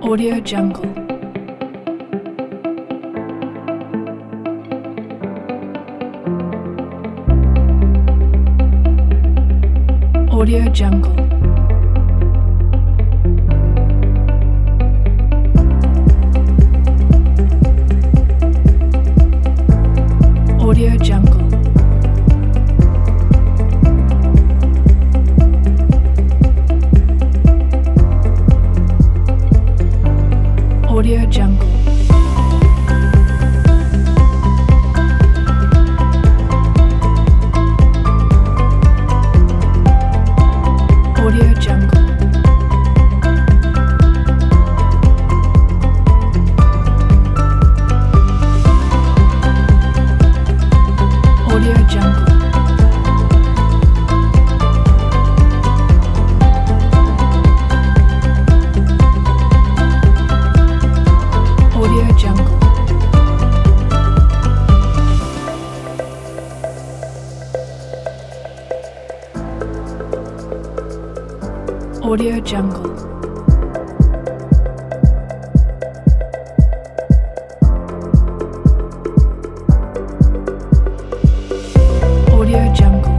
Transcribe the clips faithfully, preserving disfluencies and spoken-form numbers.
Audio Jungle. Audio Jungle. Audio Jungle. Audio Jungle. Audio Jungle. Audio Jungle. Audio Jungle. Audio Jungle. Audio Jungle.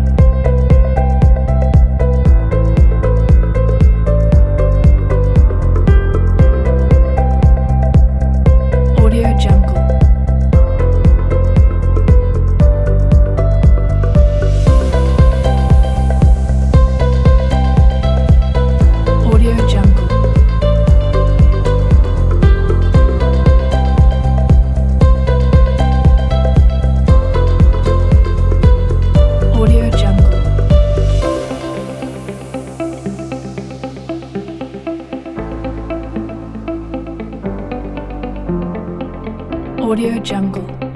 Audio Jungle. Audio Jungle. Audio Jungle. Audio Jungle.